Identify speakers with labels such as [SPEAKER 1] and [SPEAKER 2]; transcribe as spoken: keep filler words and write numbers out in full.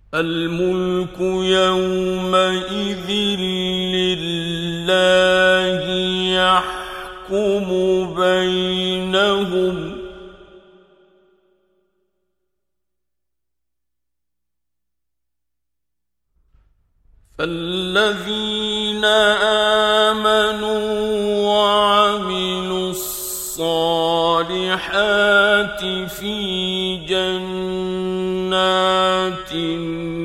[SPEAKER 1] الملك يومئذ لله يحكم بينهم فالذين آمنوا وعملوا الصالحات في جنات